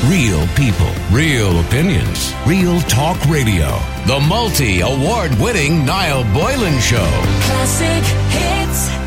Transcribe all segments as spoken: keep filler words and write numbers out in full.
Real people, real opinions, real talk radio. The multi-award-winning Niall Boylan Show. Classic hits.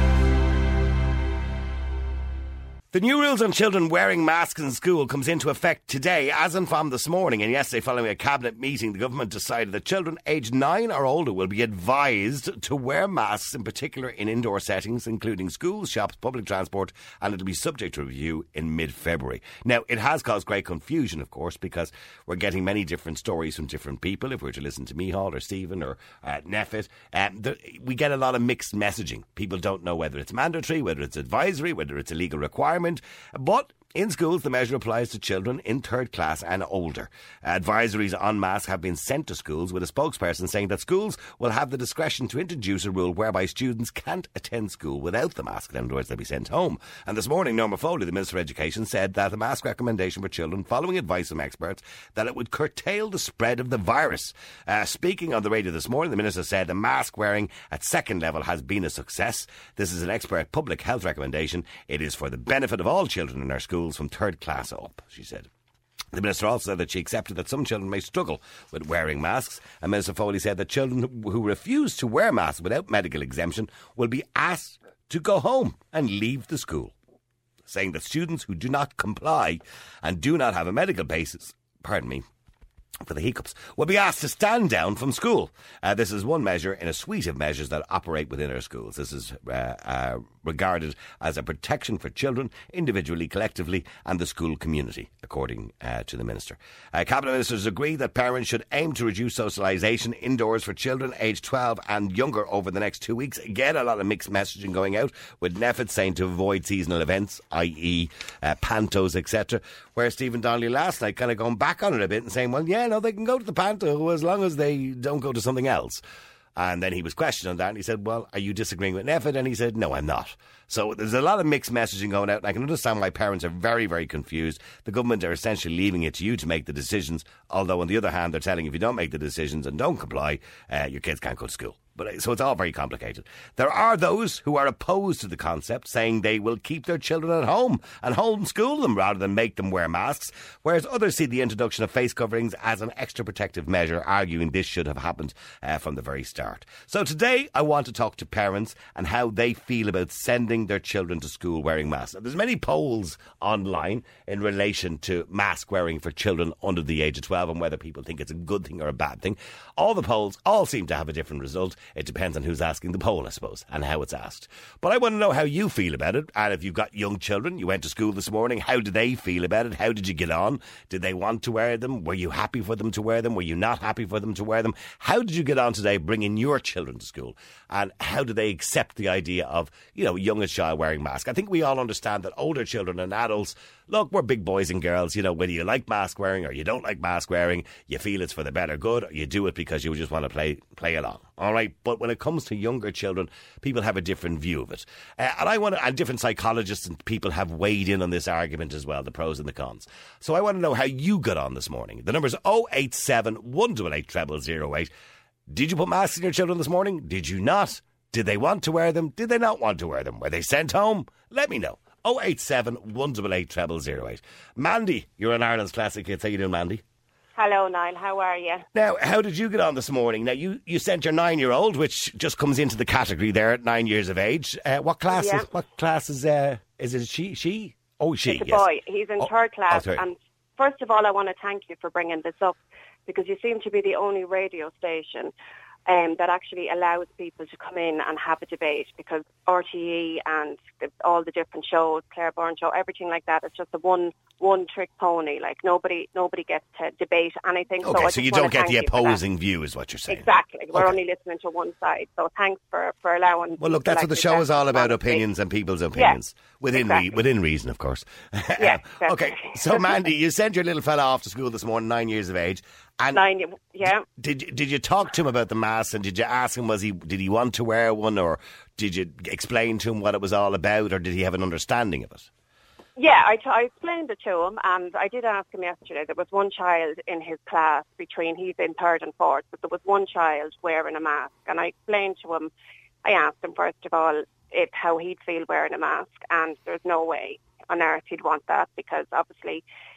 The new rules on children wearing masks in school comes into effect today, as and from this morning. And yesterday, following a cabinet meeting, the government decided that children aged nine or older will be advised to wear masks, in particular in indoor settings, including schools, shops, public transport, and it'll be subject to review in mid-February. Now, it has caused great confusion, of course, because we're getting many different stories from different people. If we were to listen to Micheál or Stephen or uh, Neffet, um, there, we get a lot of mixed messaging. People don't know whether it's mandatory, whether it's advisory, whether it's a legal requirement. But in schools, the measure applies to children in third class and older. Advisories on masks have been sent to schools, with a spokesperson saying that schools will have the discretion to introduce a rule whereby students can't attend school without the mask. In other words, they'll be sent home. And this morning, Norma Foley, the Minister for Education, said that the mask recommendation for children, following advice from experts, that it would curtail the spread of the virus. Uh, speaking on the radio this morning, the Minister said the mask wearing at second level has been a success. This is an expert public health recommendation. It is for the benefit of all children in our schools from third class up, she said. The Minister also said that she accepted that some children may struggle with wearing masks, and Minister Foley said that children who refuse to wear masks without medical exemption will be asked to go home and leave the school, saying that students who do not comply and do not have a medical basis, pardon me, for the hiccups, will be asked to stand down from school. Uh, this is one measure in a suite of measures that operate within our schools. This is uh, uh, regarded as a protection for children, individually, collectively, and the school community, according uh, to the Minister. Uh, Cabinet Ministers agree that parents should aim to reduce socialisation indoors for children aged twelve and younger over the next two weeks. Again, a lot of mixed messaging going out, with Neffet saying to avoid seasonal events, that is uh, pantos, et cetera, where Stephen Donnelly last night kind of going back on it a bit and saying, well, yeah, no, they can go to the panto as long as they don't go to something else. And then he was questioned on that, and he said, well, are you disagreeing with Neffet? And he said, no, I'm not. So there's a lot of mixed messaging going out, and I can understand why parents are very, very confused. The government are essentially leaving it to you to make the decisions, although on the other hand, they're telling you if you don't make the decisions and don't comply, uh, your kids can't go to school. But, so it's all very complicated. There are those who are opposed to the concept, saying they will keep their children at home and homeschool them rather than make them wear masks, whereas others see the introduction of face coverings as an extra protective measure, arguing this should have happened uh, from the very start. So today I want to talk to parents and how they feel about sending their children to school wearing masks. Now, there's many polls online in relation to mask wearing for children under the age of twelve and whether people think it's a good thing or a bad thing. All the polls all seem to have a different result. It depends on who's asking the poll, I suppose, and how it's asked. But I want to know how you feel about it. And if you've got young children, you went to school this morning, how did they feel about it? How did you get on? Did they want to wear them? Were you happy for them to wear them? Were you not happy for them to wear them? How did you get on today bringing your children to school? And how do they accept the idea of, you know, youngest child wearing masks? I think we all understand that older children and adults, look, we're big boys and girls, you know, whether you like mask wearing or you don't like mask wearing, you feel it's for the better good, or you do it because you just want to play play along. All right, but when it comes to younger children, people have a different view of it. Uh, and I want to, and different psychologists and people have weighed in on this argument as well, the pros and the cons. So I want to know how you got on this morning. The number is oh eight seven, one eight eight, zero zero zero eight. Did you put masks in your children this morning? Did you not? Did they want to wear them? Did they not want to wear them? Were they sent home? Let me know. oh eight seven, one eight eight, zero zero zero eight. Mandy, you're in Ireland's Classic Hits. How you doing, Mandy? Hello, Niall. How are you? Now, how did you get on this morning? Now, you, you sent your nine-year-old, which just comes into the category there at nine years of age. Uh, what class yeah. is what class is uh, is it? She? She? Oh, she. It's a yes. boy. He's in oh, third class. Oh, third. And first of all, I want to thank you for bringing this up, because you seem to be the only radio station Um, that actually allows people to come in and have a debate, because R T E and the, all the different shows, Claire Byrne show, everything like that, it's just a one one trick pony. Like nobody nobody gets to debate anything. Okay, so, so you don't get the opposing view, is what you're saying. Exactly. We're okay. only listening to one side. So thanks for, for allowing. Well, look, that's what the show is all about, opinions and people's opinions. Yeah, within exactly. re- within reason, of course. Yeah, okay, so Mandy, you sent your little fella off to school this morning, nine years of age. And Nine, yeah. Did did you talk to him about the mask, and did you ask him, was he did he want to wear one, or did you explain to him what it was all about, or did he have an understanding of it? Yeah, I, t- I explained it to him, and I did ask him yesterday. There was one child in his class between, he's in third and fourth, but there was one child wearing a mask, and I explained to him, I asked him first of all if how he'd feel wearing a mask, and there's no way on earth he'd want that, because obviously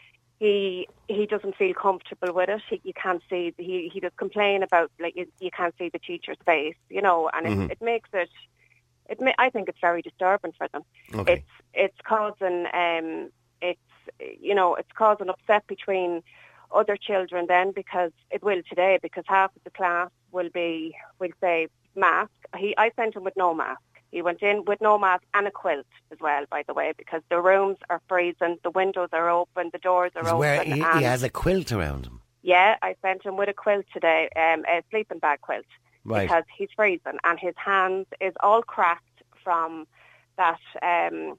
he he doesn't feel comfortable with it. He, you can't see, he, he does complain about, like, you, you can't see the teacher's face, you know, and mm-hmm. it, it makes it, it may, I think it's very disturbing for them. Okay. It's, it's causing, um, it's, you know, it's causing upset between other children then, because it will today, because half of the class will be, will say, mask. He, I sent him with no mask. He went in with no mask and a quilt as well, by the way, because the rooms are freezing, the windows are open, the doors are He's open. where he, and he has a quilt around him. Yeah, I sent him with a quilt today, um, a sleeping bag quilt, right. because he's freezing, and his hands is all cracked from that um,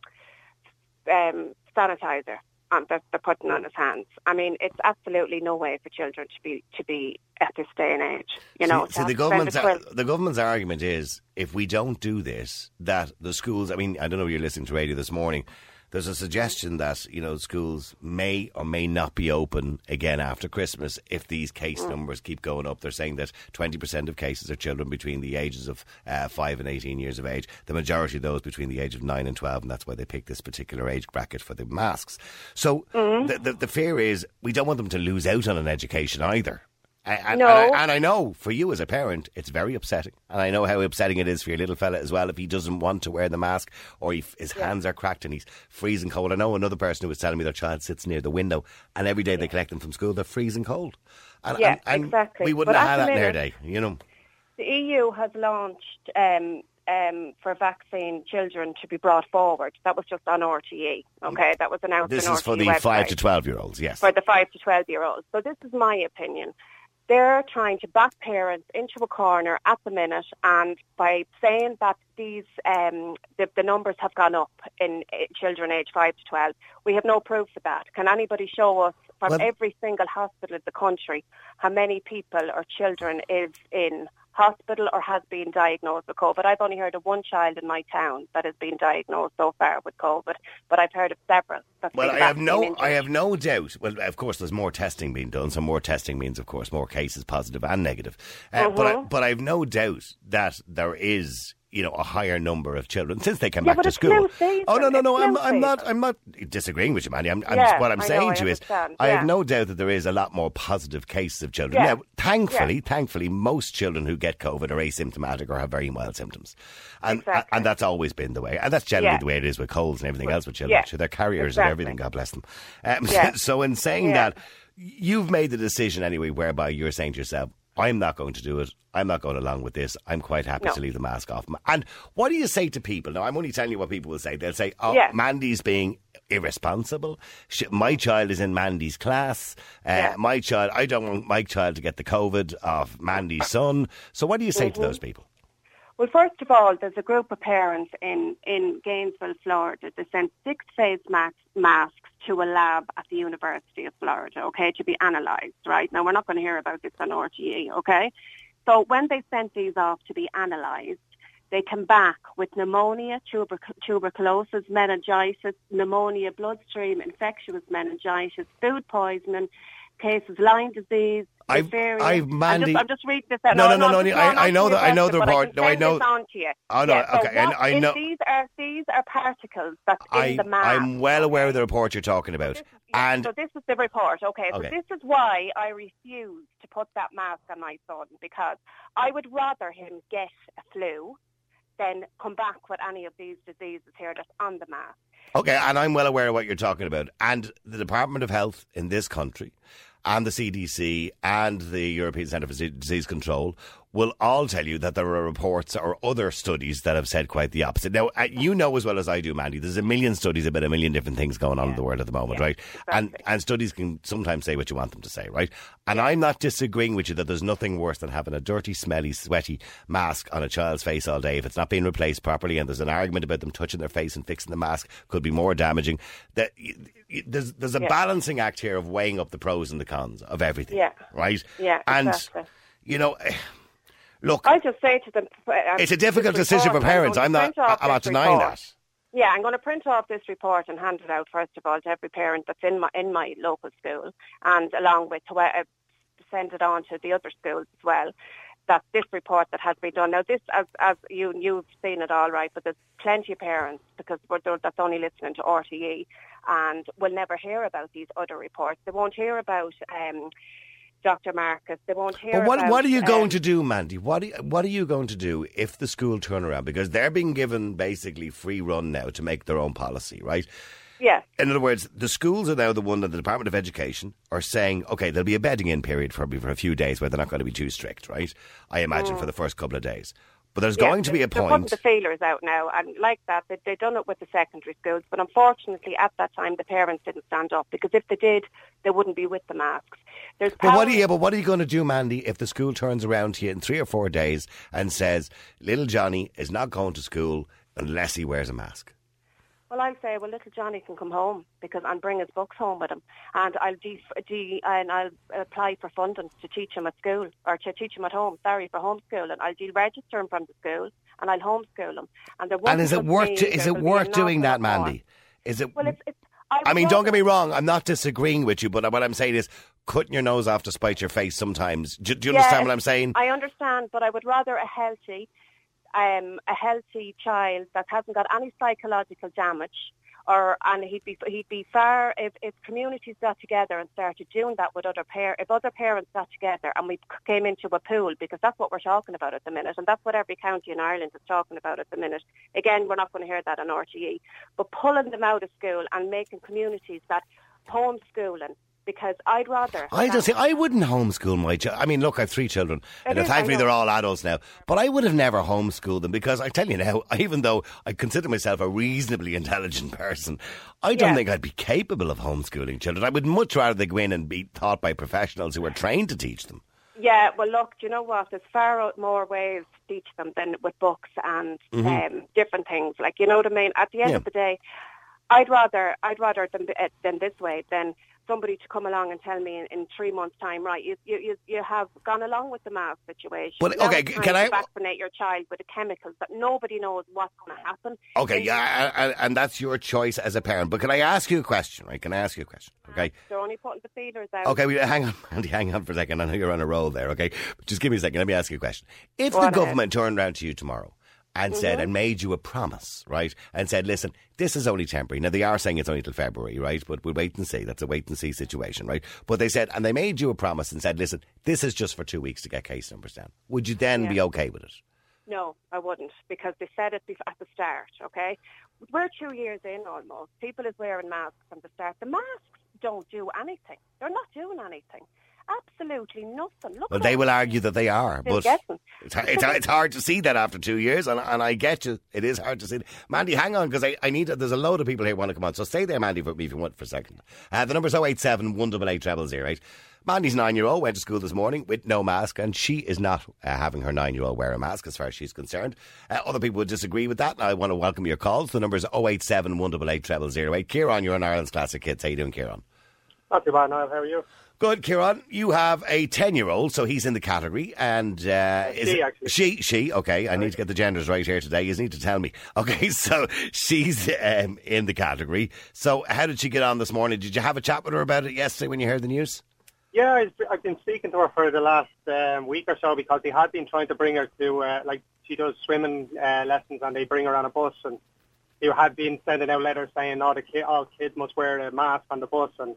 um, sanitizer um, that they're putting on his hands. I mean, it's absolutely no way for children to be to be at this day and age. You know, see, see the government's ar- the government's argument is, if we don't do this, that the schools. I mean, I don't know if you're listening to radio this morning. There's a suggestion that, you know, schools may or may not be open again after Christmas if these case mm. numbers keep going up. They're saying that twenty percent of cases are children between the ages of uh, five and eighteen years of age. The majority of those between the age of nine and twelve, and that's why they picked this particular age bracket for the masks. So mm. the, the, the fear is we don't want them to lose out on an education either. And, no. and, I, and I know for you as a parent, it's very upsetting. And I know how upsetting it is for your little fella as well if he doesn't want to wear the mask, or he, his yeah. hands are cracked and he's freezing cold. I know another person who was telling me their child sits near the window, and every day yeah. they collect them from school, they're freezing cold. And, yeah, and, and exactly. we wouldn't but have had that in minute, their day, you know. The E U has launched um, um, for vaccine children to be brought forward. That was just on R T E, okay? That was announced This on is for the website. five to twelve year olds, yes. For the five to twelve year olds. So this is my opinion. They're trying to back parents into a corner at the minute, and by saying that these um, the, the numbers have gone up in uh, children aged five to twelve, we have no proof of that. Can anybody show us from well, every single hospital in the country how many people or children is in hospital or has been diagnosed with COVID? I've only heard of one child in my town that has been diagnosed so far with COVID, but I've heard of several. Well, I have no, injured. I have no doubt. Well, of course, there's more testing being done, so more testing means, of course, more cases, positive and negative. Uh, mm-hmm. But I, but I have no doubt that there is, you know, a higher number of children since they came yeah, back but to it's school. Season. Oh no, no, no! It's I'm, I'm not, I'm not disagreeing with you, Mandy. I'm, I'm yeah, just, what I'm I saying know, to you is, yeah. I have no doubt that there is a lot more positive cases of children. Yeah. Now, thankfully, yeah. thankfully, most children who get COVID are asymptomatic or have very mild symptoms, and exactly. and that's always been the way, and that's generally yeah. the way it is with colds and everything else with children. Yeah. So they're carriers exactly. of everything. God bless them. Um, yeah. So in saying yeah. that, you've made the decision anyway, whereby you're saying to yourself, I'm not going to do it. I'm not going along with this. I'm quite happy no. to leave the mask off. And what do you say to people? Now, I'm only telling you what people will say. They'll say, oh, yeah. Mandy's being irresponsible. She, my child is in Mandy's class. Uh, yeah. My child, I don't want my child to get the COVID of Mandy's son. So what do you say mm-hmm. to those people? Well, first of all, there's a group of parents in, in Gainesville, Florida. They sent six face mas- masks to a lab at the University of Florida, okay, to be analysed, right? Now, we're not going to hear about this on R T E, okay? So when they sent these off to be analysed, they come back with pneumonia, tuber- tuberculosis, meningitis, pneumonia, bloodstream, infectious meningitis, food poisoning, cases, Lyme disease, I've, diphtheria. I've Mandy. I'm just, I'm just reading this out. No, no, no, no, no. no I, I know that. I know the report. No, I know. On to you. Oh no. Yeah, okay. So what, I, I know. These are these are particles that's I, in the mask. I'm well aware of the report you're talking about. So this, yeah, and so this is the report. Okay. So okay. this is why I refuse to put that mask on my son, because I would rather him get a flu than come back with any of these diseases here that's on the mask. Okay, and I'm well aware of what you're talking about. And the Department of Health in this country, and the C D C and the European Centre for Disease Control will all tell you that there are reports or other studies that have said quite the opposite. Now, you know as well as I do, Mandy, there's a million studies about a million different things going on yeah. in the world at the moment, yeah, right? Exactly. And and studies can sometimes say what you want them to say, right? And yeah. I'm not disagreeing with you that there's nothing worse than having a dirty, smelly, sweaty mask on a child's face all day if it's not being replaced properly, and there's an argument about them touching their face and fixing the mask could be more damaging. That there's there's a yeah. balancing act here of weighing up the pros and the cons of everything, yeah. right? Yeah, and exactly. you know. Look, I just say to them, um, it's a difficult decision for parents. I'm, I'm not. I'm not denying report. that. Yeah, I'm going to print off this report and hand it out first of all to every parent that's in my in my local school, and along with to uh, send it on to the other schools as well. that this report that has been done. Now, this, as as you, you've seen it all right, but there's plenty of parents, because we're, that's only listening to R T E, and will never hear about these other reports. They won't hear about um, Doctor Marcus. They won't hear but what, about... what are you um, going to do, Mandy? What are, you, what are you going to do if the school turn around? Because they're being given basically free run now to make their own policy, right? Yes. In other words, the schools are now the one that the Department of Education are saying, OK, there'll be a bedding in period for, for a few days where they're not going to be too strict, right? I imagine mm. for the first couple of days. But there's yes, going to be a point... They're putting the feelers out now, and like that, they, they've done it with the secondary schools, but unfortunately at that time the parents didn't stand up, because if they did, they wouldn't be with the masks. There's but what, are you, but what are you going to do, Mandy, if the school turns around to you in three or four days and says, little Johnny is not going to school unless he wears a mask? Well, I'll say, well, little Johnny can come home, because I'll bring his books home with him, and I'll de- de- and I'll apply for funding to teach him at school, or to teach him at home. Sorry, for homeschool, and I'll deregister him from the school, and I'll homeschool him. And, there and is it worth to, is it worth doing that, Mandy? Is it? Well, it's. it's I, I mean, don't get me wrong. I'm not disagreeing with you, but what I'm saying is, cutting your nose off to spite your face sometimes. Do, do you yeah, understand what I'm saying? I understand, but I would rather a healthy, um, a healthy child that hasn't got any psychological damage. Or and he'd be he'd be far if, if communities got together and started doing that with other par if other parents got together and we came into a pool, because that's what we're talking about at the minute, and that's what every county in Ireland is talking about at the minute. Again, we're not going to hear that on R T E, but pulling them out of school and making communities that homeschooling. Because I'd rather... I don't see, I wouldn't homeschool my child. I mean, look, I have three children. And is, thankfully they're all adults now. But I would have never homeschooled them, because I tell you now, even though I consider myself a reasonably intelligent person, I don't yeah. think I'd be capable of homeschooling children. I would much rather they go in and be taught by professionals who are trained to teach them. Yeah, well, look, do you know what? There's far more ways to teach them than with books and mm-hmm. um, different things. Like, you know what I mean? At the end yeah. of the day, I'd rather I'd rather than, uh, than this way than somebody to come along and tell me in, in three months' time, right, you, you you have gone along with the mask situation. But, now okay, it's time can to I... vaccinate your child with the chemicals that nobody knows what's going to happen. Okay, and yeah, and, and that's your choice as a parent. But can I ask you a question, right? Can I ask you a question, okay? They're only putting the feelers out. Okay, well, hang on, Andy, hang on for a second. I know you're on a roll there, okay? But just give me a second. Let me ask you a question. If Go the on government ahead. turned around to you tomorrow and mm-hmm. said, and made you a promise, right, and said, listen, this is only temporary. Now, they are saying it's only till February, right, but we'll wait and see. That's a wait and see situation, right? But they said, and they made you a promise and said, listen, this is just for two weeks to get case numbers down. Would you then yeah. be okay with it? No, I wouldn't, because they said it at the start, okay? We're two years in almost. People is wearing masks from the start. The masks don't do anything. They're not doing anything. Absolutely nothing. Look well, they will argue that they are, but it's, it's, it's hard to see that after two years, and, and I get you. It is hard to see. Mandy, hang on, because I, I need. There's a load of people here who want to come on, so stay there, Mandy, for me if you want for a second. Uh, the number's oh eight seven, one eight eight, zero zero zero eight. Mandy's nine-year-old went to school this morning with no mask, and she is not uh, having her nine-year-old wear a mask as far as she's concerned. Uh, other people would disagree with that, and I want to welcome your calls. The number's oh eight seven, one eight eight, zero zero zero eight. Kieran, you're on Ireland's Classic Hits. How you doing, Kieran? Not too bad, Niall. How are you? Good, Kieran. You have a ten-year-old, so he's in the category, and uh, is she, it, actually. she, she. Okay, I need to get the genders right here today. You need to tell me. Okay, so she's um, in the category. So, how did she get on this morning? Did you have a chat with her about it yesterday when you heard the news? Yeah, I've been speaking to her for the last um, week or so, because they had been trying to bring her to, uh, like, she does swimming uh, lessons, and they bring her on a bus, and they had been sending out letters saying, oh, the kid, all kids must wear a mask on the bus, and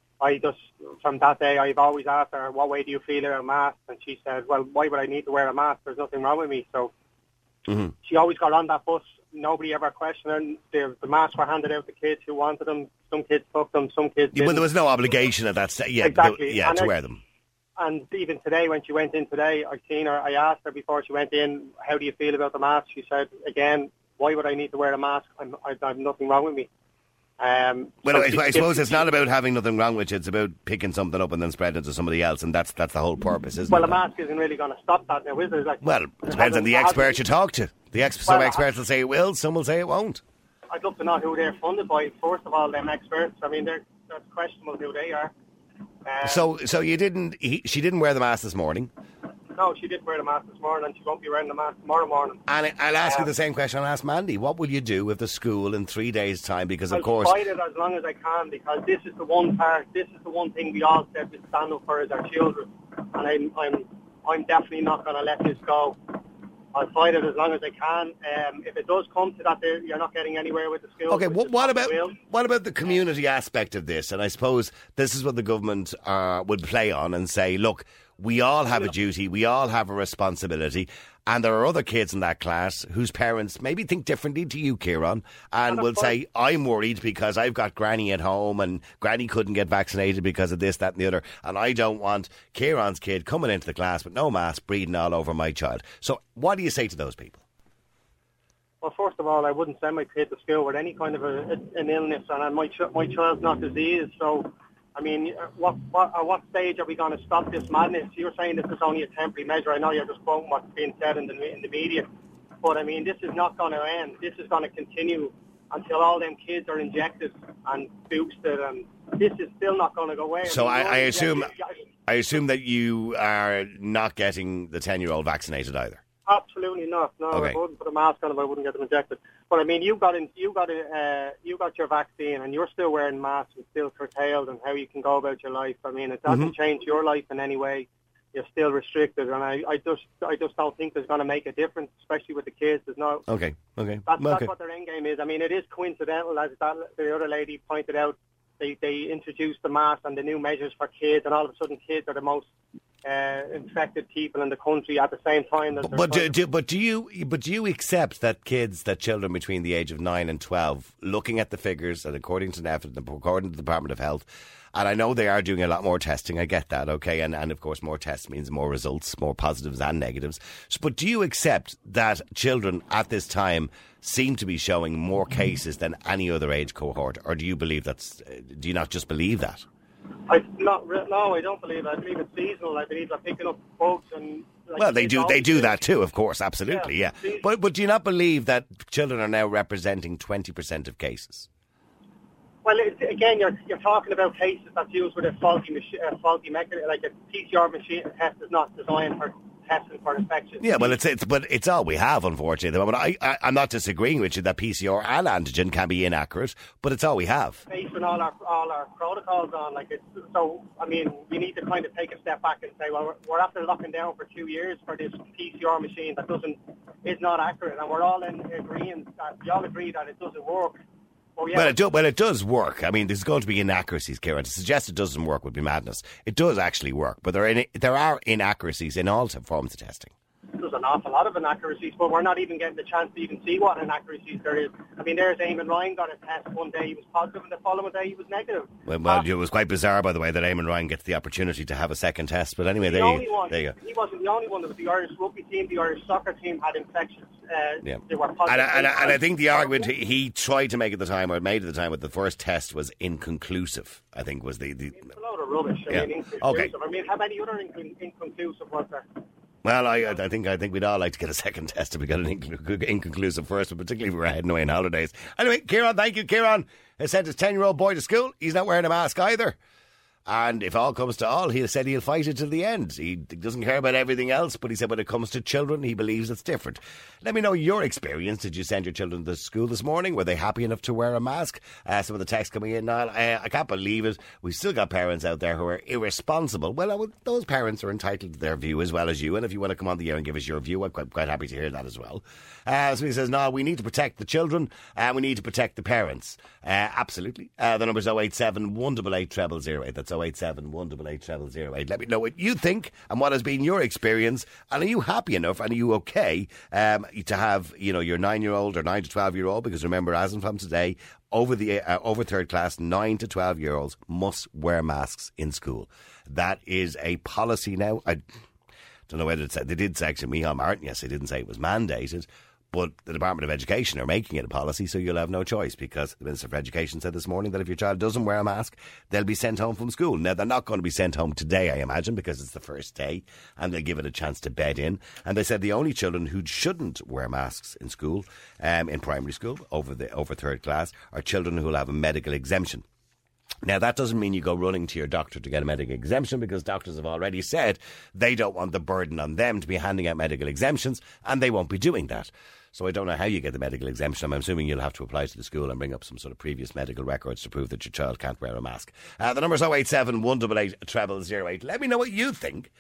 I just, from that day, I've always asked her, what way do you feel about a mask? And she said, well, why would I need to wear a mask? There's nothing wrong with me. So mm-hmm. she always got on that bus. Nobody ever questioned her. The, the masks were handed out to kids who wanted them. Some kids took them, some kids didn't. Well, there was no obligation at that stage, yeah, exactly. yeah, and to I, wear them. And even today, when she went in today, I seen her, I asked her before she went in, how do you feel about the mask? She said, again, why would I need to wear a mask? I'm, I, I have nothing wrong with me. Um, well, so I, she, I suppose she, it's not about having nothing wrong with you. It's about picking something up and then spreading it to somebody else, and that's that's the whole purpose, isn't well, it? Well, a mask isn't really going to stop that now, is it? Like, well, it depends on the expert you talk to. The ex- well, some experts will say it will, some will say it won't. I'd love to know who they're funded by. First of all, them experts. I mean, they're that's questionable who they are. Um, so, so you didn't? He, she didn't wear the mask this morning. No, she did wear the mask this morning, and she won't be wearing the mask tomorrow morning. And I'll ask um, you the same question I'll ask Mandy. What will you do with the school in three days' time? Because, of I'll course... I'll fight it as long as I can, because this is the one part, this is the one thing we all said we stand up for as our children. And I'm, I'm I'm definitely not going to let this go. I'll fight it as long as I can. Um, if it does come to that, you're not getting anywhere with the school. Okay, what, what about what about the community aspect of this? And I suppose this is what the government uh, would play on and say, look, we all have a duty, we all have a responsibility, and there are other kids in that class whose parents maybe think differently to you, Kieran, and will say, I'm worried because I've got Granny at home and Granny couldn't get vaccinated because of this, that and the other, and I don't want Kieran's kid coming into the class with no mask breathing all over my child. So what do you say to those people? Well, first of all, I wouldn't send my kid to school with any kind of a, an illness, and my, ch- my child's not diseased, so... I mean, what, what, at what stage are we going to stop this madness? You're saying this is only a temporary measure. I know you're just quoting what's being said in the, in the media. But, I mean, this is not going to end. This is going to continue until all them kids are injected and boosted. And this is still not going to go away. So I, mean, I, I assume I assume that you are not getting the ten-year-old vaccinated either. Absolutely not. No, okay. I wouldn't put a mask on if I wouldn't get them injected. But I mean, you got in, you got a, uh, you got your vaccine, and you're still wearing masks and still curtailed in how you can go about your life. I mean, it doesn't mm-hmm. change your life in any way. You're still restricted, and I, I just, I just don't think there's going to make a difference, especially with the kids. There's no. Okay. Okay. That's, okay. that's what their end game is. I mean, it is coincidental, as that the other lady pointed out. They they introduced the mask and the new measures for kids, and all of a sudden, kids are the most Uh, infected people in the country at the same time. That but do, do, but do you but do you accept that kids, that children between the age of nine and twelve, looking at the figures and according to N E F, according to the Department of Health, and I know they are doing a lot more testing, I get that, okay, and, and of course more tests means more results, more positives and negatives. So, but do you accept that children at this time seem to be showing more cases than any other age cohort, or do you believe that's? Do you not just believe that? I not no, I don't believe it. I believe it's seasonal. I believe they're picking up boats and. Like, well, they do. They do that too, of course, absolutely, yeah. yeah. But but do you not believe that children are now representing twenty percent of cases? Well, it, again, you're you're talking about cases that's used with a faulty machine, a faulty mechanism, like a P C R machine test is not designed for testing for infection. Yeah, well, it's it's but it's all we have, unfortunately. But I, I I'm not disagreeing with you that P C R and antigen can be inaccurate, but it's all we have. Based on all our all our protocols on, like it's so. I mean, we need to kind of take a step back and say, well, we're, we're after locking down for two years for this P C R machine that doesn't is not accurate, and we're all in agreement that we all agree that it doesn't work. Well, yeah. well, it do, well, it does work. I mean, there's going to be inaccuracies, Kieran. To suggest it doesn't work would be madness. It does actually work, but there are, in, there are inaccuracies in all forms of testing. There's an awful lot of inaccuracies, but we're not even getting the chance to even see what inaccuracies there is. I mean, there's Eamon Ryan got a test one day, he was positive, and the following day he was negative. Well, well it was quite bizarre, by the way, that Eamon Ryan gets the opportunity to have a second test. But anyway, the there, only you, one, there you go. He wasn't the only one. That was the Irish rugby team, the Irish soccer team had infections. Uh, yeah. They were positive. And, and, and I think the argument he, he tried to make at the time, or made at the time, with the first test was inconclusive, I think was the... the it's a load of rubbish. I yeah. mean, inconclusive. Okay. I mean, how many other inc- inconclusive was there? Well, I, I think I think we'd all like to get a second test if we got an inc- inconclusive first, but particularly if we were heading away on holidays. Anyway, Kieran, thank you. Kieran has sent his ten-year-old boy to school. He's not wearing a mask either. And if all comes to all, he said he'll fight it till the end. He doesn't care about everything else, but he said when it comes to children, he believes it's different. Let me know your experience. Did you send your children to school this morning? Were they happy enough to wear a mask? Uh, some of the texts coming in now. Uh, I can't believe it. We've still got parents out there who are irresponsible. Well, I would, those parents are entitled to their view as well as you. And if you want to come on the air and give us your view, I'm quite, quite happy to hear that as well. Uh, so he says, no, we need to protect the children and we need to protect the parents. Uh, absolutely. Uh, the number's oh eight seven, one eight eight, zero zero zero eight. That's oh eight seven, one eight eight, zero zero zero eight. Let me know what you think and what has been your experience. And are you happy enough and are you okay um, to have, you know, your nine-year-old or nine to twelve-year-old? Because remember, as and from today, over the uh, over third class, nine to twelve-year-olds must wear masks in school. That is a policy now. I don't know whether it's, they did say, actually, Micheál Martin, yes, they didn't say it was mandated. But the Department of Education are making it a policy, so you'll have no choice, because the Minister for Education said this morning that if your child doesn't wear a mask, they'll be sent home from school. Now, they're not going to be sent home today, I imagine, because it's the first day, and they'll give it a chance to bed in. And they said the only children who shouldn't wear masks in school, um, in primary school, over the over third class, are children who will have a medical exemption. Now, that doesn't mean you go running to your doctor to get a medical exemption, because doctors have already said they don't want the burden on them to be handing out medical exemptions, and they won't be doing that. So I don't know how you get the medical exemption. I'm assuming you'll have to apply to the school and bring up some sort of previous medical records to prove that your child can't wear a mask. Uh, the number's oh eight seven, one eight eight, zero zero zero eight. Let me know what you think.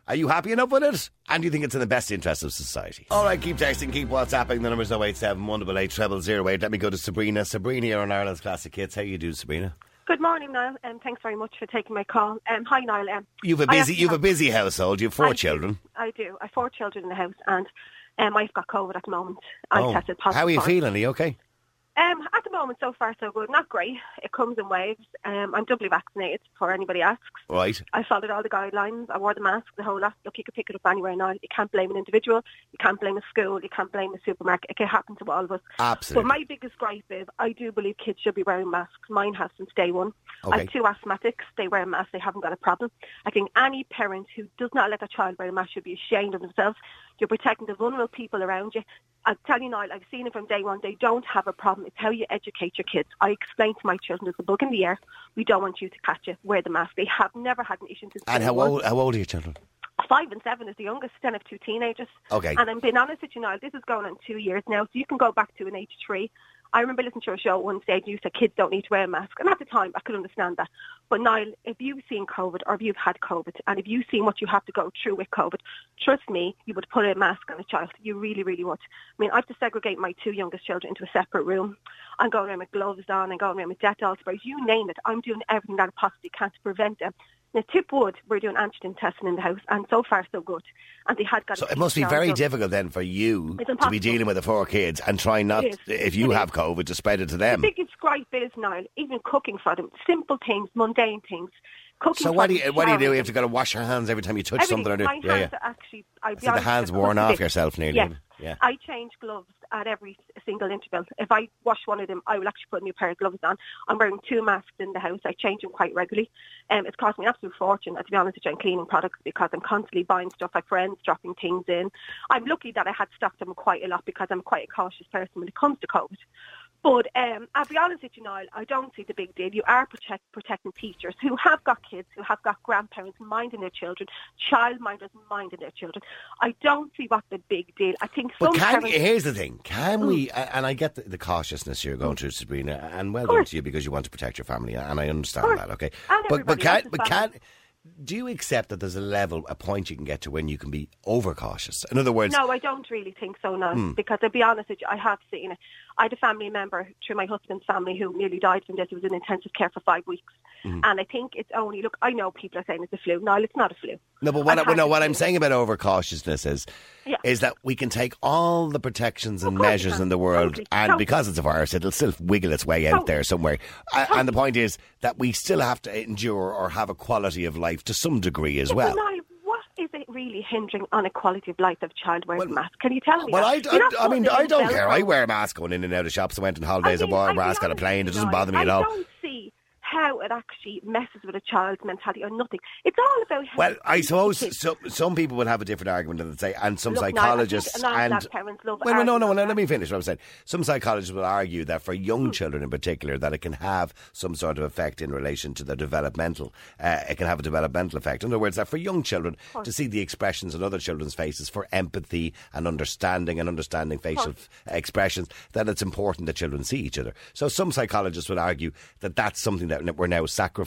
Are you happy enough with it? And do you think it's in the best interest of society? All right, keep texting, keep WhatsApping. The number's oh eight seven, one eight eight, zero zero zero eight. Let me go to Sabrina. Sabrina, you're on Ireland's Classic Hits. How you do, Sabrina? Good morning, Niall. Um, thanks very much for taking my call. Um, hi, Niall. Um, you've a busy, you've have, a busy household. You have four I children. Do, I do. I have four children in the house, and um, I've got COVID at the moment. I oh. tested positive. How are you feeling? Are you okay? Um, at the moment, so far so good. Not great. It comes in waves. Um, I'm doubly vaccinated, before anybody asks. Right. I followed all the guidelines. I wore the mask, the whole lot. Look, you can pick it up anywhere now. You can't blame an individual. You can't blame a school. You can't blame a supermarket. It can happen to all of us. Absolutely. But my biggest gripe is I do believe kids should be wearing masks. Mine has since day one. Okay. I have two asthmatics. They wear masks. They haven't got a problem. I think any parent who does not let their child wear a mask should be ashamed of themselves. You're protecting the vulnerable people around you. I'll tell you now, I've seen it from day one. They don't have a problem. It's how you educate your kids. I explain to my children, there's a bug in the air. We don't want you to catch it. Wear the mask. They have never had an issue since. And how old, how old are your children? Five and seven is the youngest. Then I have two teenagers. Okay. And I'm being honest with you now, this is going on two years now. So you can go back to an age three. I remember listening to a show at one stage, you said kids don't need to wear a mask. And at the time, I could understand that. But Niall, if you've seen COVID or if you've had COVID and if you've seen what you have to go through with COVID, trust me, you would put a mask on a child. You really, really would. I mean, I have to segregate my two youngest children into a separate room. I'm going around with gloves on and going around with Dettol sprays. You name it. I'm doing everything that I possibly can to prevent them. Now, tip wood, we're doing antigen testing in the house, and so far so good. And they had got. So it must be very up. difficult then for you to be dealing with the four kids and trying not, if you it have is. COVID, to spread it to them. The biggest gripe is, Niall, even cooking for them, simple things, mundane things. Cooking so for what do them, you what do you do? You showering have to go to wash your hands every time you touch Everything. something or do? My Yeah, hands yeah. are actually. I'll be So the honest, hands they're worn off cut to bits. yourself nearly. Yes. Yeah. I change gloves at every single interval. If I wash one of them, I will actually put a new pair of gloves on. I'm wearing two masks in the house. I change them quite regularly. Um, it's cost me an absolute fortune, to be honest with you, on cleaning products because I'm constantly buying stuff like friends, dropping things in. I'm lucky that I had stocked them quite a lot because I'm quite a cautious person when it comes to COVID. But um, I'll be honest with you, Niall, I don't see the big deal. You are protect, protecting teachers who have got kids, who have got grandparents minding their children, childminders minding their children. I don't see what the big deal. I think some But can, parents... here's the thing. Can Mm. we, and I get the, the cautiousness you're going through, Sabrina, and well done to you because you want to protect your family, and I understand that, okay? And But, but, everybody can, else's but family. can, do you accept that there's a level, a point you can get to when you can be overcautious? In other words... No, I don't really think so, no. Mm. Because I'll be honest with you, I have seen it. I had a family member through my husband's family who nearly died from this. He was in intensive care for five weeks. Mm. And I think it's only, look, I know people are saying it's a flu. No, it's not a flu. No, but what, I, no, what I'm saying about overcautious is, yeah. is that we can take all the protections and measures in the world, totally. and totally. because it's a virus, it'll still wiggle its way out totally. there somewhere. Totally. And the point is that we still have to endure or have a quality of life to some degree as yeah, well. But now, what is it really hindering on a quality of life of a child wearing well, a mask? Can you tell me Well, that? I, I, I mean, I don't Velcro. care. I wear a mask going in and out of shops. I went on holidays, I, I, mean, I wore a I mask on a plane. It doesn't bother me I at all. I don't see how it actually messes with a child's mentality or nothing. It's all about how Well, I suppose kids. some, some people would have a different argument and say, and some Look, psychologists no, I think and parents love well, well, no, no, arguing no, over let me finish what I'm saying. Some psychologists will argue that for young children in particular, that it can have some sort of effect in relation to their developmental. Uh, it can have a developmental effect. In other words, that for young children to see the expressions on other children's faces for empathy and understanding and understanding facial f- expressions, that it's important that children see each other. So some psychologists would argue that that's something that we're now sacrificing.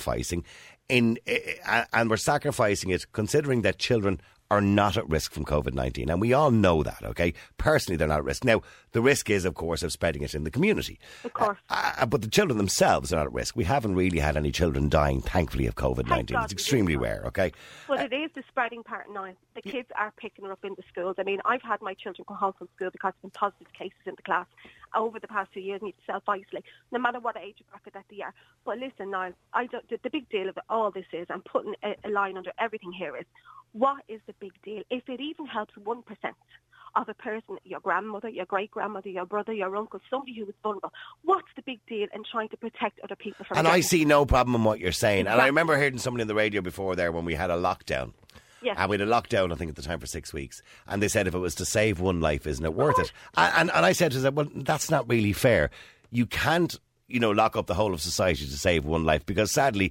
In, uh, and we're sacrificing it considering that children are not at risk from COVID nineteen. And we all know that, okay? Personally, they're not at risk. Now, the risk is, of course, of spreading it in the community. Of course. Uh, uh, but the children themselves are not at risk. We haven't really had any children dying, thankfully, of COVID nineteen. It's extremely rare, okay? But uh, it is the spreading part now. The kids are picking it up in the schools. I mean, I've had my children go home from school because there have been positive cases in the class over the past few years, need to self-isolate, no matter what age bracket that they are. But listen, now, I don't, the, the big deal of all this is, I'm putting a, a line under everything here is, what is the big deal? If it even helps one percent of a person, your grandmother, your great-grandmother, your brother, your uncle, somebody who is vulnerable, what's the big deal in trying to protect other people from And getting I see no problem in what you're saying. Exactly. And I remember hearing somebody on the radio before there when we had a lockdown. Yes. And we had a lockdown, I think, at the time for six weeks. And they said if it was to save one life, isn't it worth it? And, and, and I said to them, well, that's not really fair. You can't, you know, lock up the whole of society to save one life because sadly,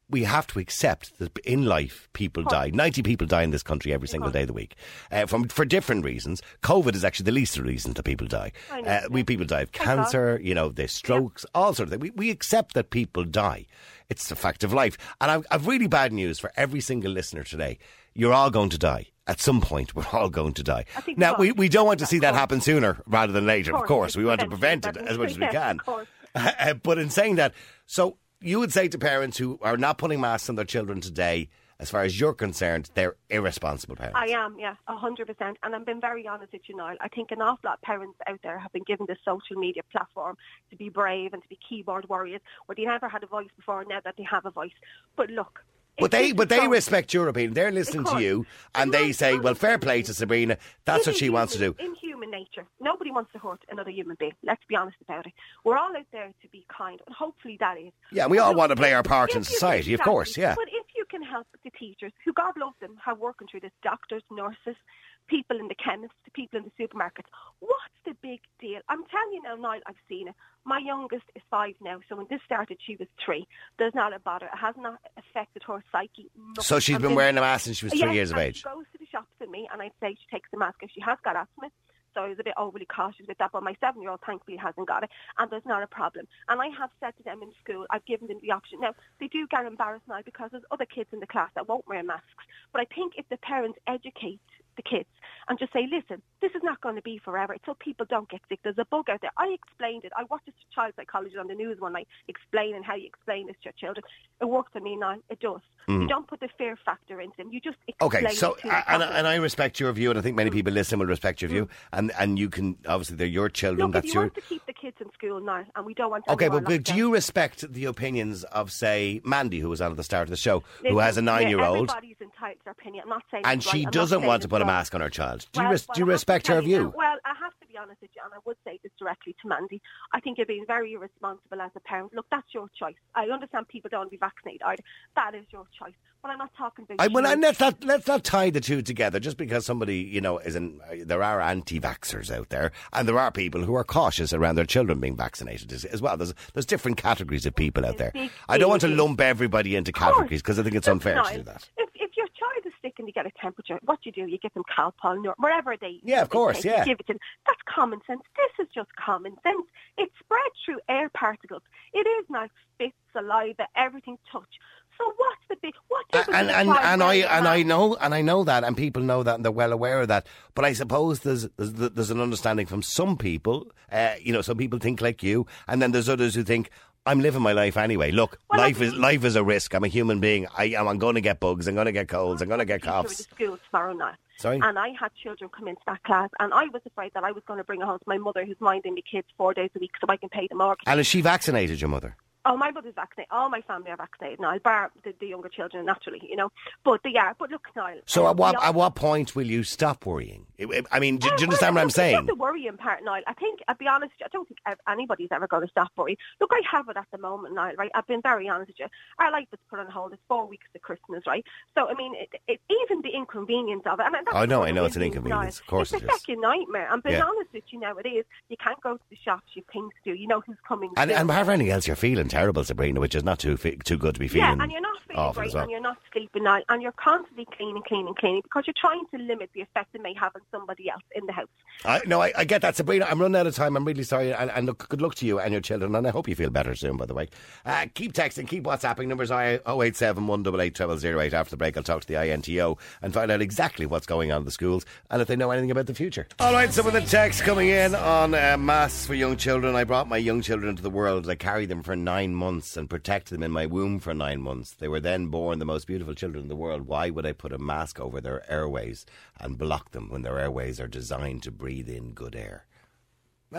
we have to accept that in life people die. ninety people die in this country every single day of the week uh, from for different reasons. COVID is actually the least of the reasons that people die. I know, Uh, yeah. we people die of Thank cancer, you know, there's strokes, all sorts of things. We, we accept that people die. It's the fact of life. And I've, I've really bad news for every single listener today. You're all going to die. At some point, we're all going to die. I think Now, we we, we don't want to see that happen sooner rather than later, of Of course. course, We want to prevent prevent it it, as much as we yes, can. of course. Uh, but in saying that, so you would say to parents who are not putting masks on their children today, as far as you're concerned, they're irresponsible parents. I am, yeah, a hundred percent. And I've been very honest with you, Niall. I think an awful lot of parents out there have been given this social media platform to be brave and to be keyboard warriors, where they never had a voice before, now that they have a voice. But look, But if they, this but is they going- respect your opinion. They're listening to course. you, and And they my- say, my "Well, fair play opinion to Sabrina. That's in what she human, wants to do." In human nature, nobody wants to hurt another human being. Let's be honest about it. We're all out there to be kind, and hopefully that is. Yeah, and we But all look, want to play our part if in you- society, of exactly. course. Yeah. But if you can help the teachers, who God love them, have working through this, doctors, nurses, people in the chemists, people in the supermarkets, what's the big deal? I'm telling you now, Niall, I've seen it. My youngest is five now, so when this started, she was three. There's not a bother. It has not affected her psyche. nothing. So she's And been then- wearing a mask since she was three Yes, years of and age. She goes to the shops with me, and I'd say she takes the mask if she has got asthma. So I was a bit overly cautious with that, but my seven-year-old thankfully hasn't got it, and there's not a problem. And I have said to them in school, I've given them the option. Now, they do get embarrassed now because there's other kids in the class that won't wear masks. But I think if the parents educate the kids and just say, listen, this is not going to be forever. It's so people don't get sick. There's a bug out there. I explained it. I watched a child psychologist on the news one night explaining how you explain this to your children. It works for me now. It does. You don't put the fear factor into them. You just explain Okay, so it to them and, properly. and I respect your view, and I think many people listening will respect your view, and and you can obviously they're your children. Look, that's if you your want to keep the kids in school now, and we don't want okay. anyone But, but locked do down. you respect the opinions of, say, Mandy, who was on at the start of the show, who Listen, has a yeah, nine-year-old, everybody's entitled to their opinion. I'm not saying and it's right. she I'm not doesn't saying want to it's put a wrong. mask on her child? Do you Well, res- well, do you I have to respect tell her you view? now- well, I have to be honest with you, and I would say this directly to Mandy. I think you're being very irresponsible as a parent. Look, that's your choice. I understand people don't want to be vaccinated either. That is your choice. But I'm not talking about I, well, you. and let's not let's not tie the two together. Just because somebody, you know, is an there are anti-vaxxers out there, and there are people who are cautious around their children being vaccinated as, as well. There's there's different categories of people out there. Big I don't want to deal. lump everybody into categories because I think it's Look, unfair to Niall, do that. If, if your child is sick and you get a temperature, what do you do? You give them Calpol, Nor- wherever they Yeah, of they course, take, yeah. you give it to them. That's common sense. This is just common sense. It's spread through air particles. It is not spit, saliva, everything touch. So what's the big? What difference And does a and, child and I wearing a and I mask? know and I know that, and people know that, and they're well aware of that. But I suppose there's there's, there's an understanding from some people. Uh, you know, some people think like you, and then there's others who think, I'm living my life anyway. Look, Well, life I- is life is a risk. I'm a human being. I am. I'm going to get bugs. I'm going to get colds. I'm going to get teacher in coughs. the school tomorrow night. Sorry? And I had children come into that class, and I was afraid that I was going to bring it home to my mother, who's minding the kids four days a week, so I can pay the mortgage. And is she vaccinated, your mother? Oh, my mother's vaccinated. All my family are vaccinated now, bar the, the younger children, naturally, you know. But they are. But look, Niall. So um, at what we all- at what point will you stop worrying? I- I mean, do, do you Well, understand what I'm look, saying? It's not the worrying part, Niall. I think, I'll be honest, I don't think ev- anybody's ever going to stop worrying. Look, I have it at the moment, Niall, right? I've been very honest with you. Our life is put on hold. It's four weeks to Christmas, right? So, I mean, it, it, even the inconvenience of it. And that's I know, what I it know is, it's an Niall. inconvenience. Of course it's it a is. second nightmare. I'm being Yeah. honest with you now, it is. You can't go to the shops, you have things to do. You know who's coming And soon. and apart from anything else, you're feeling terrible, Sabrina, which is not too fe- too good to be feeling. Yeah, and you're not feeling awful great, as well. and you're not sleeping now, and you're constantly cleaning, cleaning, cleaning, because you're trying to limit the effect it may have on somebody else in the house. I, no, I, I get that, Sabrina. I'm running out of time. I'm really sorry. And, and look, good luck to you and your children. And I hope you feel better soon, by the way. Uh, keep texting, keep WhatsApping. Numbers are oh eight seven, one eight eight, zero zero zero eight. After the break, I'll talk to the I N T O and find out exactly what's going on in the schools and if they know anything about the future. All right, some of the texts coming in on uh, masks for young children. I brought my young children into the world. I carried them for nine months and protected them in my womb for nine months. They were then born the most beautiful children in the world. Why would I put a mask over their airways and block them when their airways are designed to breathe in good air? Well,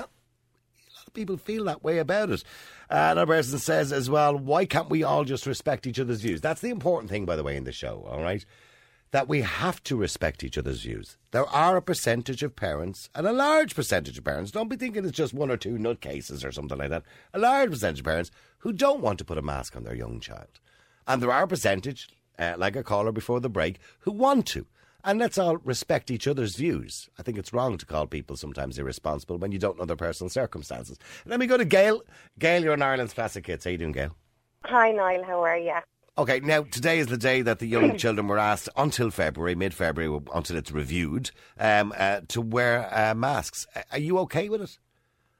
a lot of people feel that way about it. Uh, another person says as well, why can't we all just respect each other's views? That's the important thing, by the way, in the show, all right? That we have to respect each other's views. There are a percentage of parents, and a large percentage of parents, don't be thinking it's just one or two nutcases or something like that, a large percentage of parents who don't want to put a mask on their young child. And there are a percentage, uh, like a caller before the break, who want to. And let's all respect each other's views. I think it's wrong to call people sometimes irresponsible when you don't know their personal circumstances. Let me go to Gail. Gail, you're in Ireland's Classic Hits. How you doing, Gail? Hi, Niall. How are you? Okay, now today is the day that the young children were asked until February, mid-February, until it's reviewed, um, uh, to wear uh, masks. Are you okay with it?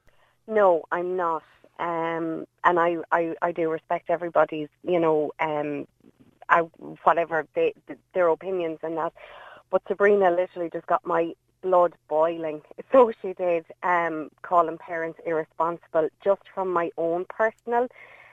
No, I'm not. Um, and I, I, I do respect everybody's, you know, um, I, whatever they, their opinions and that. But Sabrina literally just got my blood boiling. So she did, um, calling parents irresponsible just from my own personal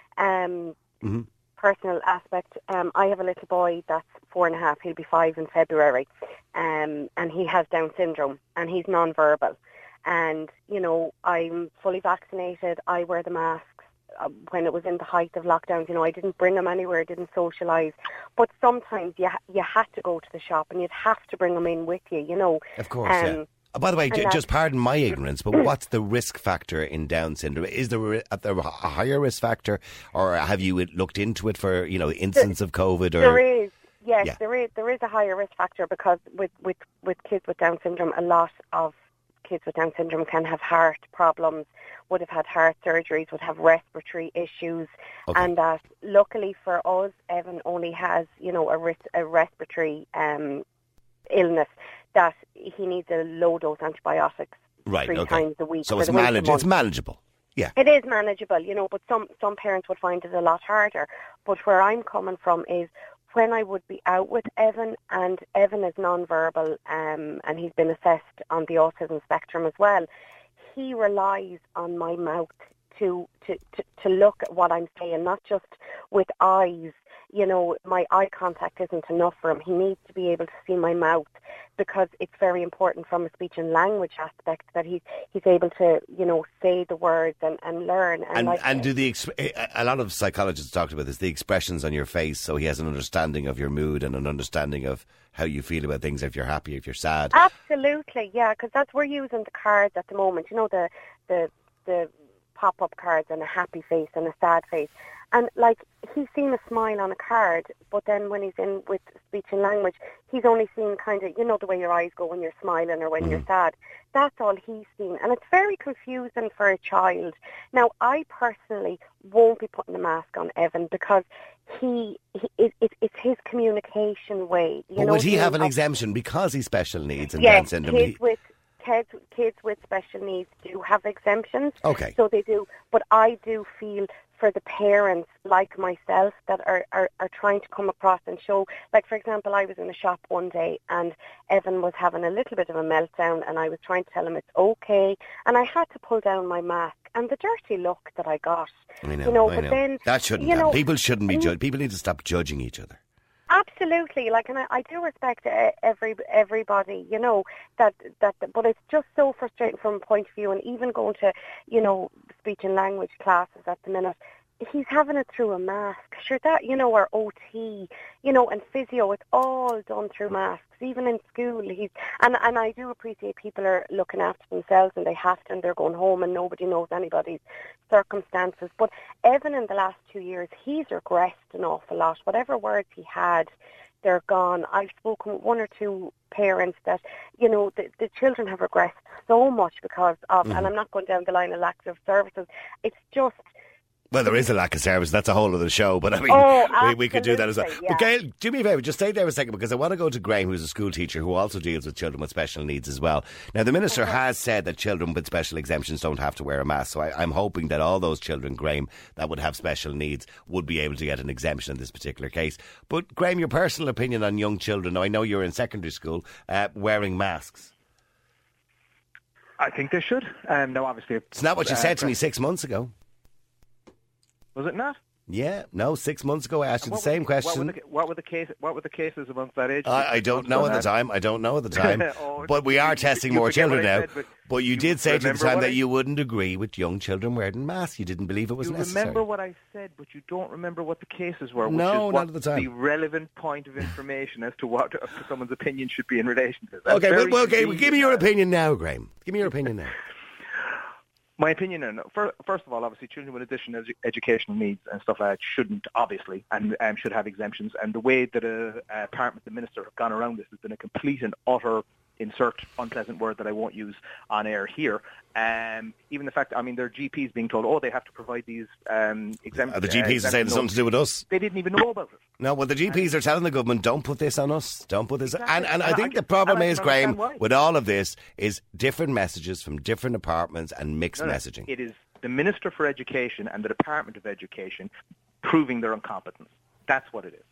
um, mm-hmm. personal aspect. Um, I have a little boy that's four and a half. He'll be five in February. Um, and he has Down syndrome and he's non-verbal. And, you know, I'm fully vaccinated. I wear the masks. Uh, when it was in the height of lockdowns, you know, I didn't bring them anywhere, didn't socialise. But sometimes you ha- you had to go to the shop and you'd have to bring them in with you, you know. Of course, um, yeah. Oh, by the way, j- just pardon my ignorance, but what's the risk factor in Down syndrome? Is there a, a higher risk factor, or have you looked into it for, you know, instance of COVID? Or There is, yes, yeah. there is. There is a higher risk factor because with, with, with kids with Down syndrome, a lot of kids with Down syndrome can have heart problems, would have had heart surgeries, would have respiratory issues, okay. and that luckily for us, Evan only has, you know, a, res- a respiratory um, illness that he needs a low dose antibiotics right, three okay. times a week. So for it's, the winter manage- months. it's manageable. Yeah. It is manageable, you know, but some, some parents would find it a lot harder. But where I'm coming from is when I would be out with Evan, and Evan is non-verbal, um, and he's been assessed on the autism spectrum as well, he relies on my mouth to, to, to, to look at what I'm saying, not just with eyes. You know, my eye contact isn't enough for him. He needs to be able to see my mouth because it's very important from a speech and language aspect that he's, he's able to, you know, say the words and, and learn. And, And, like, and do the exp- a lot of psychologists talked about this, the expressions on your face, so he has an understanding of your mood and an understanding of how you feel about things, if you're happy, if you're sad. Absolutely, yeah, because that's we're using the cards at the moment. You know, the the the pop-up cards and a happy face and a sad face. And, like, he's seen a smile on a card, but then when he's in with speech and language, he's only seen kind of, you know, the way your eyes go when you're smiling or when mm. you're sad. That's all he's seen. And it's very confusing for a child. Now, I personally won't be putting a mask on Evan because he, he it, it, it's his communication way. You but know, would he have an of, exemption because he's special needs and yes, Down syndrome? Kids he... with, kids, kids with special needs do have exemptions. Okay. So they do. But I do feel for the parents like myself that are, are, are trying to come across and show, like, for example, I was in a shop one day and Evan was having a little bit of a meltdown and I was trying to tell him it's okay, and I had to pull down my mask, and the dirty look that I got, I know, you know, I but know. then... That shouldn't you happen. know, People shouldn't be judged. People need to stop judging each other. Absolutely, like, and I, I do respect uh, every everybody, you know, that, that, but it's just so frustrating from a point of view, and even going to, you know, speech and language classes at the minute, he's having it through a mask. Sure, that, you know, or O T, you know, and physio, it's all done through masks. Even in school, he's, and, and I do appreciate people are looking after themselves and they have to, and they're going home and nobody knows anybody's circumstances. But Evan, in the last two years, he's regressed an awful lot. Whatever words he had, they're gone. I've spoken with one or two parents that, you know, the, the children have regressed so much because of, mm. and I'm not going down the line of lack of services, it's just... Well, there is a lack of service. That's a whole other show. But I mean, oh, we, we could do that as well. Yeah. But Gail, do me a favour, just stay there a second, because I want to go to Graham, who's a school teacher who also deals with children with special needs as well. Now, the Minister okay. has said that children with special exemptions don't have to wear a mask. So I, I'm hoping that all those children, Graham, that would have special needs would be able to get an exemption in this particular case. But Graham, your personal opinion on young children, now I know you're in secondary school, uh, wearing masks. I think they should. Um, no, obviously, it's not what you uh, said to me six months ago. Was it not? Yeah, no. Six months ago, I asked you the same the, question. What were the, what were the case? What were the cases amongst that age? I, I don't know at the time. I don't know at the time. oh, but we are testing more children now. Said, but, but you, you did say to the time that I, you wouldn't agree with young children wearing masks. You didn't believe it was you necessary. You remember what I said, but you don't remember what the cases were. Which no, is not at the time. The relevant point of information as to what someone's opinion should be in relation to that. Okay, well, well, okay. Well, give me your opinion now, Graham. Give me your opinion now. My opinion, and first of all, obviously, children with additional edu- educational needs and stuff like that shouldn't, obviously, and um, should have exemptions. And the way that a, a Parliament, the Minister, have gone around this has been a complete and utter insert unpleasant word that I won't use on air here. Um, even the fact, I mean, their G Ps being told, oh, they have to provide these um, exempt. Are the G Ps uh, are saying it's something to do with us? They didn't even know about it. No, well, the G Ps are telling the government, don't put this on us, don't put this Exactly. on. And, and I And think I- the problem and I is, can Graham, understand why. with all of this, is different messages from different departments and mixed No, no, messaging. It is the Minister for Education and the Department of Education proving their incompetence. That's what it is.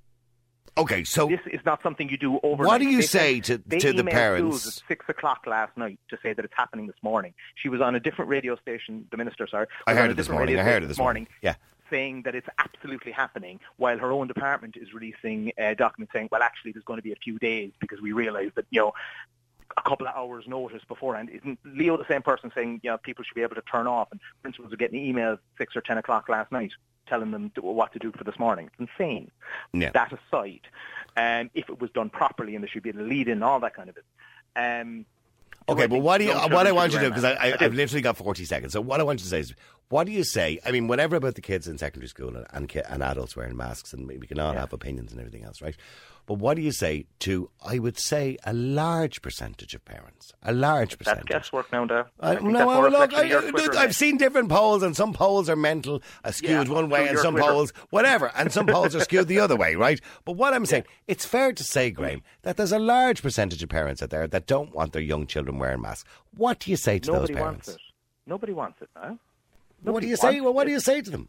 Okay, so This is not something you do overnight. what do you They say sent- to, they to the emailed parents? schools at six o'clock last night to say that it's happening this morning. She was on a different radio station, the Minister, sorry. I was heard on a it this different morning. radio I heard station it this morning. Yeah. saying that it's absolutely happening, while her own department is releasing a document saying, well, actually, there's going to be a few days because we realise that, you know, a couple of hours notice beforehand. Isn't Leo the same person saying, you know, people should be able to turn off, and principals are getting emails six or ten o'clock last night telling them to, what to do for this morning? It's insane. Yeah. That aside, um, if it was done properly and there should be a lead in, all that kind of it. Um, Okay, I but think what do you? young What children I want should you to be do, because wearing I, I, masks. I I've do. literally got forty seconds. So what I want you to say is, what do you say? I mean, whatever about the kids in secondary school and and, ki- and adults wearing masks, and we can all Yeah. have opinions and everything else, right? But what do you say to? I would say a large percentage of parents, a large That's percentage. guesswork now, Dave. I, I think no, that's well, more look, reflection of your I, Twitter look, and I've seen different polls, and some polls are mental, uh, skewed Yeah, one way, through and your some Twitter. polls, whatever, and some polls are skewed the other way, right? But what I'm saying, it's fair to say, Graham, that there's a large percentage of parents out there that don't want their young children wearing masks. What do you say to Nobody those parents? wants it. Nobody wants it, no? What do Nobody you say? wants Well, what it. do you say to them?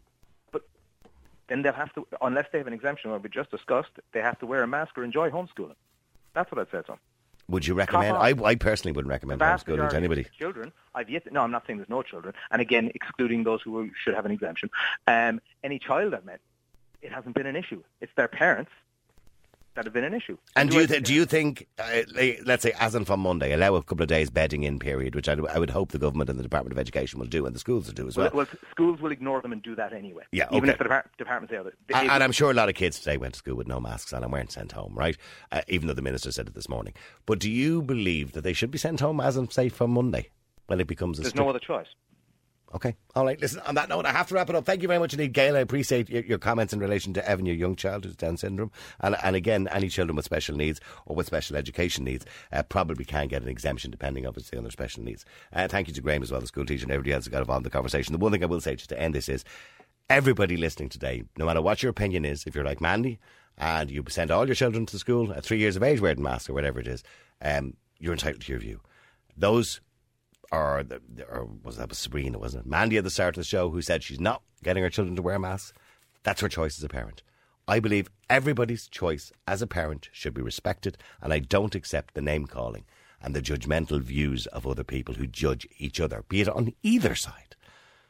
Then they'll have to, unless they have an exemption, what we just discussed, they have to wear a mask or enjoy homeschooling. That's what I'd say to them. Would you recommend? on. I, I personally wouldn't recommend The vast homeschooling to majority anybody. of children, I've yet to, no, I'm not saying there's no children, and again, excluding those who should have an exemption. Um, any child I've met, it hasn't been an issue. It's their parents that have been an issue. And do you I- th- do you think, uh, like, let's say, as in from Monday, allow a couple of days bedding in period, which I, I would hope the government and the Department of Education will do, and the schools will do as well. well, well, schools will ignore them and do that anyway. Yeah, Even okay. if the depart- department say other. And, and I'm sure a lot of kids today went to school with no masks on and weren't sent home, right? Uh, even though the minister said it this morning. But do you believe that they should be sent home as in, say, from Monday, when it becomes a There's strict... no other choice. Okay. All right. Listen, on that note, I have to wrap it up. Thank you very much indeed, Gail. I appreciate your, your comments in relation to Evan, your young child who's Down syndrome. And, and again, any children with special needs or with special education needs uh, probably can get an exemption depending, obviously, on their special needs. Uh, thank you to Graham as well, the school teacher, and everybody else who got involved in the conversation. The one thing I will say just to end this is, everybody listening today, no matter what your opinion is, if you're like Mandy and you send all your children to school at three years of age wearing masks or whatever it is, um, you're entitled to your view. Those... Or, the, or was that was Sabrina, wasn't it? Mandy at the start of the show, who said she's not getting her children to wear masks. That's her choice as a parent. I believe everybody's choice as a parent should be respected, and I don't accept the name calling and the judgmental views of other people who judge each other, be it on either side.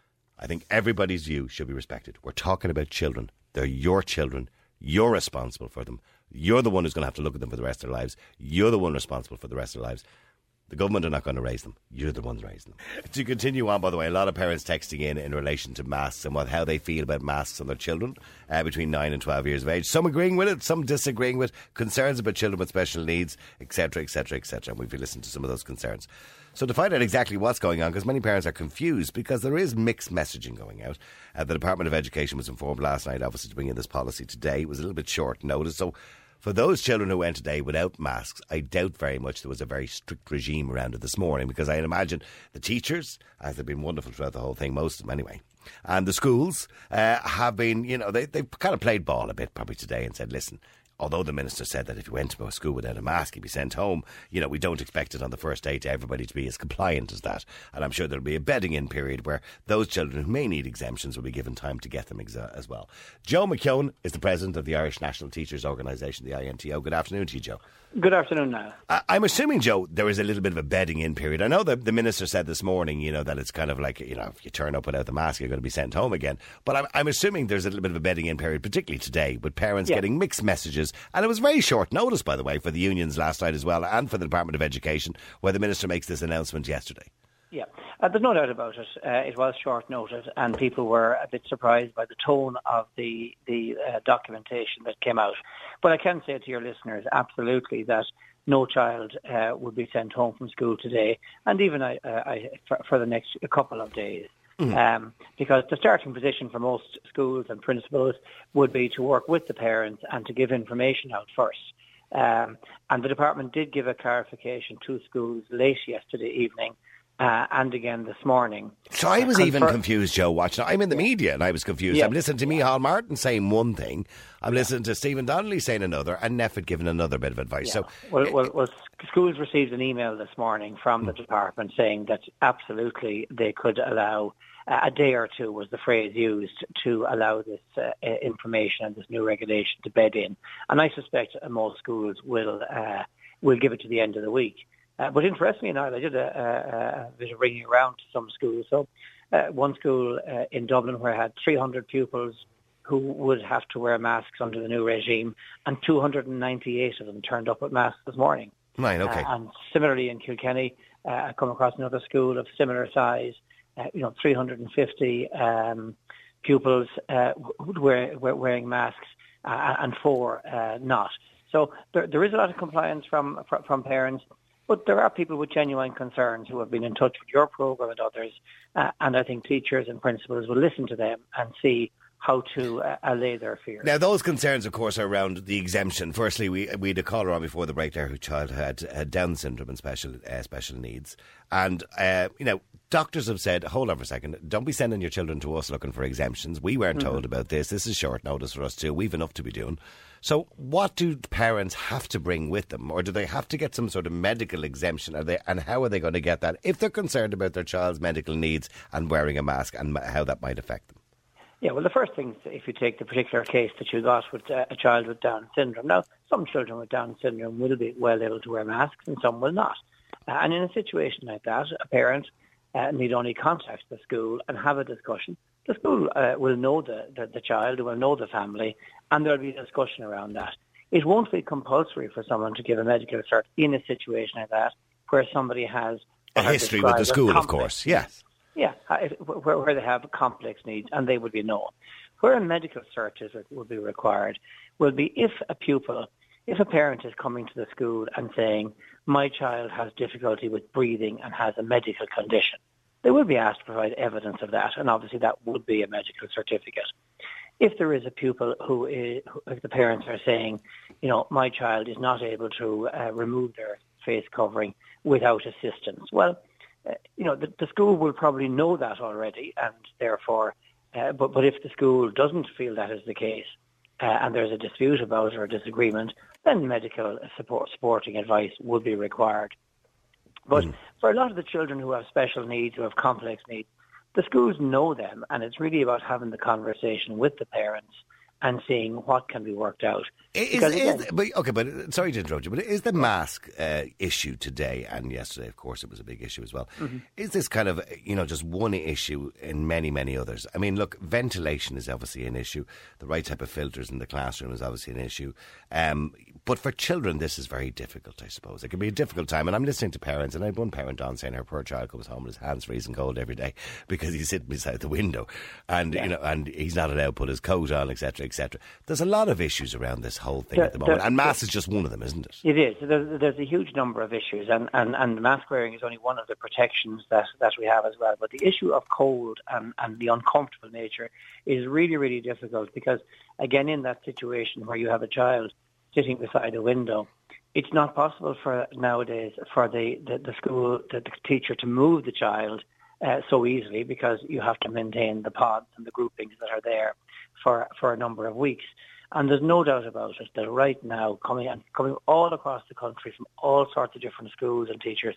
I think everybody's view should be respected. We're talking about children. They're your children. You're responsible for them. You're the one who's going to have to look at them for the rest of their lives. You're the one responsible for the rest of their lives. The government are not going to raise them. You're the ones raising them. To continue on, by the way, a lot of parents texting in in relation to masks and what how they feel about masks on their children uh, between nine and twelve years of age. Some agreeing with it, some disagreeing with concerns about children with special needs, et cetera, et cetera, et cetera. And we've listened to some of those concerns. So to find out exactly what's going on, because many parents are confused because there is mixed messaging going out. Uh, the Department of Education was informed last night, obviously, to bring in this policy today. It was a little bit short notice. So for those children who went today without masks, I doubt very much there was a very strict regime around it this morning, because I imagine the teachers, as they've been wonderful throughout the whole thing, most of them anyway, and the schools uh, have been, you know, they, they've kind of played ball a bit probably today and said, listen, although the minister said that if you went to a school without a mask, you'd be sent home, you know, we don't expect it on the first day to everybody to be as compliant as that. And I'm sure there'll be a bedding in period where those children who may need exemptions will be given time to get them ex- as well. Joe McKeown is the president of the Irish National Teachers Organisation, the I N T O. Good afternoon to you, Joe. Good afternoon, Niall. I- I'm assuming, Joe, there is a little bit of a bedding in period. I know that the minister said this morning, you know, that it's kind of like, you know, if you turn up without the mask, you're going to be sent home again. But I'm, I'm assuming there's a little bit of a bedding in period, particularly today, with parents Yeah. getting mixed messages. And it was very short notice, by the way, for the unions last night as well, and for the Department of Education, where the minister makes this announcement yesterday. Yeah, uh, there's no doubt about it. Uh, it was short notice, and people were a bit surprised by the tone of the the uh, documentation that came out. But I can say to your listeners, absolutely, that no child uh, would be sent home from school today, and even I, uh, I, for, for the next couple of days. Mm. Um, because the starting position for most schools and principals would be to work with the parents and to give information out first. Um, and the department did give a clarification to schools late yesterday evening uh, and again this morning. So I was uh, even confir- confused, Joe, watching. I'm in the media and I was confused. Yeah. I'm listening to Micheál Martin saying one thing, I'm listening to Stephen Donnelly saying another, and Neff had given another bit of advice. Yeah. So, well, well, well, schools received an email this morning from the department saying that absolutely they could allow uh, a day or two was the phrase used to allow this uh, information and this new regulation to bed in. And I suspect uh, most schools will uh, will give it to the end of the week. Uh, but interestingly enough, I did a, a, a bit of ringing around to some schools. So uh, one school uh, in Dublin where I had three hundred pupils who would have to wear masks under the new regime, and two hundred ninety-eight of them turned up with masks this morning. Right, okay. Uh, and similarly in Kilkenny, uh, I come across another school of similar size, uh, you know, three hundred fifty um, pupils uh, wear, wear, wearing masks uh, and four uh, not. So there, there is a lot of compliance from from parents. But there are people with genuine concerns who have been in touch with your programme and others, uh, and I think teachers and principals will listen to them and see how to uh, allay their fears. Now, those concerns, of course, are around the exemption. Firstly, we we had a caller on before the break there whose child had, had Down syndrome and special uh, special needs. And, uh, you know, doctors have said, hold on for a second, don't be sending your children to us looking for exemptions. We weren't mm-hmm. told about this. This is short notice for us too. We've enough to be doing. So what do parents have to bring with them? Or do they have to get some sort of medical exemption? Are they, and how are they going to get that if they're concerned about their child's medical needs and wearing a mask and how that might affect them? Yeah, well, the first thing, if you take the particular case that you got with uh, a child with Down syndrome. Now, some children with Down syndrome will be well able to wear masks and some will not. Uh, and in a situation like that, a parent uh, need only contact the school and have a discussion. The school uh, will know the, the, the child, will know the family, and there will be a discussion around that. It won't be compulsory for someone to give a medical cert in a situation like that where somebody has a history with the school, of course, yes. Yeah, where, where they have complex needs, and they would be known. Where a medical cert is, would be required will be if a pupil, if a parent is coming to the school and saying, my child has difficulty with breathing and has a medical condition. They will be asked to provide evidence of that, and obviously that would be a medical certificate. If there is a pupil who, is, if the parents are saying, you know, my child is not able to uh, remove their face covering without assistance, well, uh, you know, the, the school will probably know that already, and therefore, uh, but, but if the school doesn't feel that is the case, uh, and there's a dispute about it or a disagreement, then medical support, supporting advice would be required. But mm. for a lot of the children who have special needs, who have complex needs, the schools know them, and it's really about having the conversation with the parents and seeing what can be worked out. Is, because, is, again, but, okay, but sorry to interrupt you, but is the mask uh, issue today, and yesterday, of course, it was a big issue as well, mm-hmm. is this kind of, you know, just one issue in many, many others? I mean, look, ventilation is obviously an issue. The right type of filters in the classroom is obviously an issue. Um, but for children, this is very difficult, I suppose. It can be a difficult time. And I'm listening to parents, and I had one parent on saying her poor child comes home with his hands freezing cold every day because he's sitting beside the window, and yeah. you know, and he's not allowed to put his coat on, et cetera, et cetera. There's a lot of issues around this whole thing there, at the moment, there, and mask is just one of them, isn't it? It is. There's, there's a huge number of issues, and, and, and mask wearing is only one of the protections that, that we have as well. But the issue of cold and, and the uncomfortable nature is really, really difficult because, again, in that situation where you have a child sitting beside a window, it's not possible for nowadays for the, the, the school, the, the teacher to move the child uh, so easily because you have to maintain the pods and the groupings that are there for, for a number of weeks. And there's no doubt about it that right now, coming coming all across the country from all sorts of different schools and teachers,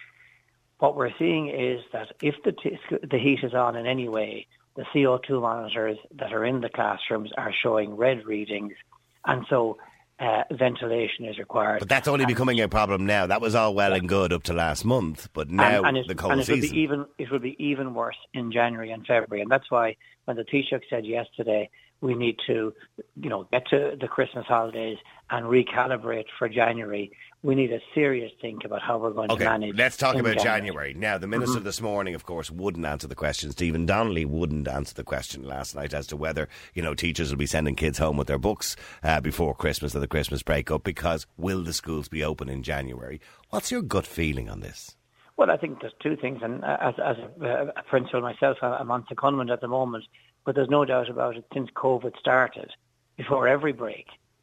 what we're seeing is that if the, t- the heat is on in any way, the C O two monitors that are in the classrooms are showing red readings, and so uh, ventilation is required. But that's only and, becoming a problem now. That was all well yeah. and good up to last month, but now and, and the cold and it season. Will be even, it will be even worse in January and February, and that's why when the Taoiseach said yesterday, we need to, you know, get to the Christmas holidays and recalibrate for January. We need a serious think about how we're going okay, to manage. Let's talk about January. January. Now, the Minister mm-hmm. this morning, of course, wouldn't answer the question. Stephen Donnelly wouldn't answer the question last night as to whether, you know, teachers will be sending kids home with their books uh, before Christmas or the Christmas break up, because will the schools be open in January? What's your gut feeling on this? Well, I think there's two things, and as, as a, a principal myself, I'm on secondment at the moment, but there's no doubt about it, since COVID started, before every break,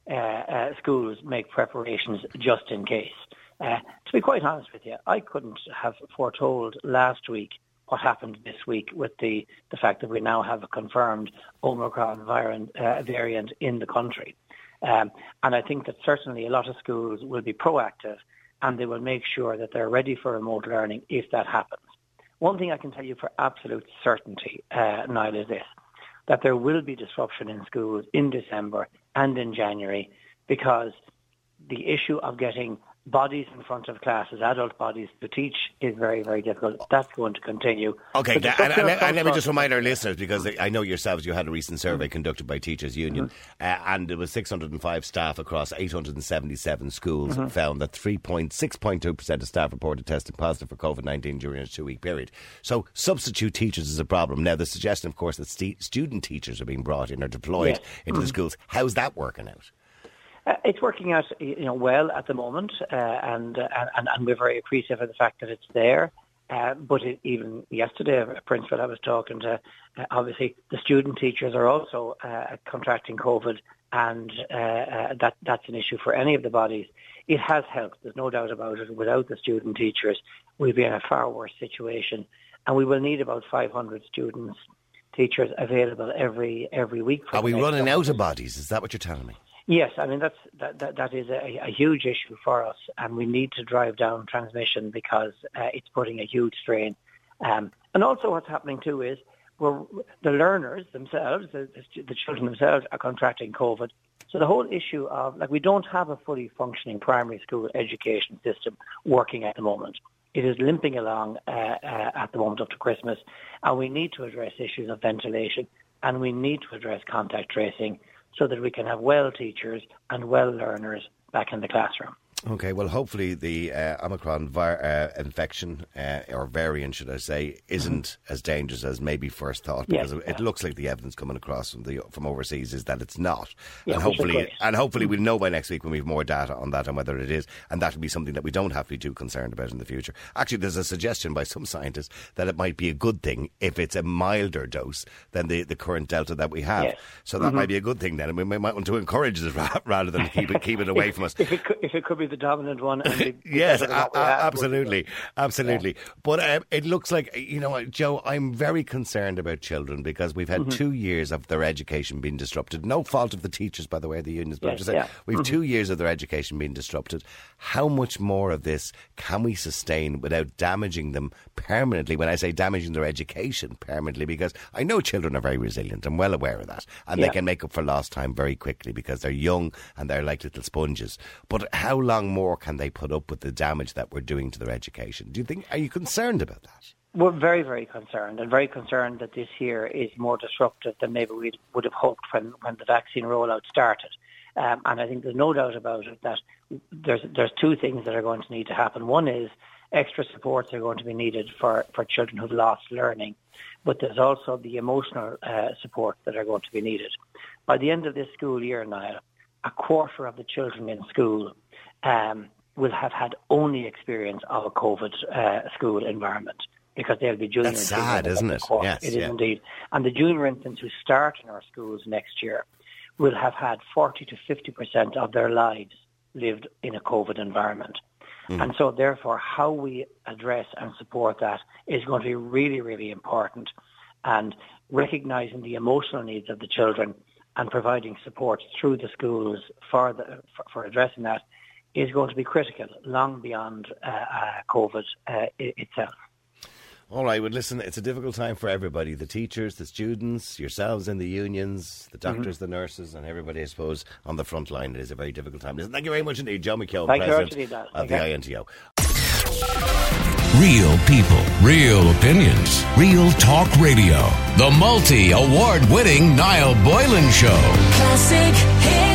uh, uh, schools make preparations just in case. Uh, to be quite honest with you, I couldn't have foretold last week what happened this week with the, the fact that we now have a confirmed Omicron variant, uh, variant in the country. Um, and I think that certainly a lot of schools will be proactive and they will make sure that they're ready for remote learning if that happens. One thing I can tell you for absolute certainty, uh, Niall, is this, that there will be disruption in schools in December and in January because the issue of getting bodies in front of classes, adult bodies to teach, is very, very difficult. That's going to continue. Okay, and, and, and, and let me just remind our listeners, because I know yourselves, you had a recent survey mm-hmm. conducted by Teachers Union, mm-hmm. uh, and it was six hundred five staff across eight hundred seventy-seven schools mm-hmm. found that three point six two percent of staff reported testing positive for COVID nineteen during a two-week period. So substitute teachers is a problem. Now, the suggestion, of course, that st- student teachers are being brought in or deployed yes. into mm-hmm. the schools. How's that working out? Uh, it's working out, you know, well at the moment, uh, and, uh, and and we're very appreciative of the fact that it's there. Uh, but it, even yesterday, a principal I was talking to, uh, obviously the student teachers are also uh, contracting COVID, and uh, uh, that that's an issue for any of the bodies. It has helped, there's no doubt about it. Without the student teachers, we'd be in a far worse situation, and we will need about five hundred students, teachers available every every week. Are we running out of bodies? Is that what you're telling me? Yes, I mean that's that that, that is a, a huge issue for us, and we need to drive down transmission because uh, it's putting a huge strain. Um, and also, what's happening too is we're, the learners themselves, the, the children themselves, are contracting COVID. So the whole issue of like we don't have a fully functioning primary school education system working at the moment. It is limping along uh, uh, at the moment up to Christmas, and we need to address issues of ventilation, and we need to address contact tracing, so that we can have well teachers and well learners back in the classroom. Okay, well, hopefully the uh, Omicron var- uh, infection, uh, or variant, should I say, isn't mm-hmm. as dangerous as maybe first thought, because yes, it, yeah. it looks like the evidence coming across from the from overseas is that it's not. Yeah, and hopefully, and hopefully we'll know by next week when we have more data on that and whether it is, and that will be something that we don't have to be too concerned about in the future. Actually, there's a suggestion by some scientists that it might be a good thing if it's a milder dose than the, the current Delta that we have. Yes. So that mm-hmm. might be a good thing then, and we might want to encourage it rather than keep it keep it away if, from us. If it could, if it could be the dominant one. And the, yes, a, a, absolutely, absolutely. Yeah. But um, it looks like, you know, Joe, I'm very concerned about children because we've had mm-hmm. two years of their education being disrupted. No fault of the teachers, by the way, the unions, but yes, I'm just saying, yeah. we've mm-hmm. two years of their education being disrupted. How much more of this can we sustain without damaging them permanently? When I say damaging their education permanently, because I know children are very resilient, I'm well aware of that, and yeah. they can make up for lost time very quickly because they're young and they're like little sponges. But how long more can they put up with the damage that we're doing to their education? Do you think, are you concerned about that? We're very, very concerned, and very concerned that this year is more disruptive than maybe we would have hoped when, when the vaccine rollout started. Um, and I think there's no doubt about it that there's there's two things that are going to need to happen. One is extra supports are going to be needed for, for children who've lost learning, but there's also the emotional uh, support that are going to be needed. By the end of this school year, Niall, a quarter of the children in school um, will have had only experience of a COVID uh, school environment because they'll be junior. That's sad, isn't it? Yes, it is yeah. indeed. And the junior infants who start in our schools next year will have had forty to fifty percent of their lives lived in a COVID environment. Mm. And so, therefore, how we address and support that is going to be really, really important. And recognising the emotional needs of the children and providing support through the schools for, the, for, for addressing that is going to be critical, long beyond uh, uh, COVID uh, itself. All right, well, listen, it's a difficult time for everybody, the teachers, the students, yourselves in the unions, the doctors, mm-hmm. the nurses, and everybody, I suppose, on the front line. It is a very difficult time. Listen, thank you very much indeed, Joe McKeown, Thank President you, of the I N T O. Real people, real opinions, real talk radio. The multi-award winning Niall Boylan Show. Classic hit.